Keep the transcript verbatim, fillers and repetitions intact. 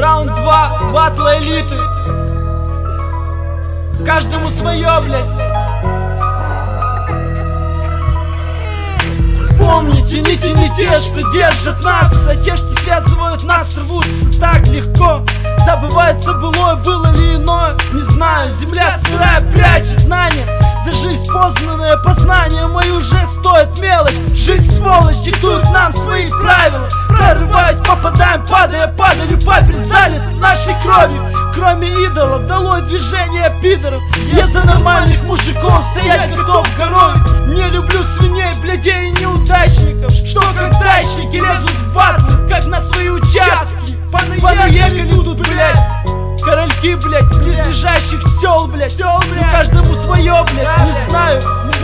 Раунд два, батл элиты. Каждому свое, блядь. Помните, нити не те, что держат нас, а те, что связывают нас, рвутся так легко. Забывается былое, было ли иное, не знаю. Земля сырая прячет знания, за жизнь познанное познание мою уже стоит мелочь. Жизнь сволочь диктует нам свои правила. Прорываясь, попадаем, падая, падали, папер залит нашей кровью. Кроме идолов, долой движение пидоров. Я за нормальных мужиков стоять готов горой. Не люблю свиней, блядей и неудачников, что как тащики лезут в батлы, как на свои участки. Понаехали тут, блядь, корольки, блядь, близлежащих сел, блядь. Ну каждому свое, блядь, не знаю.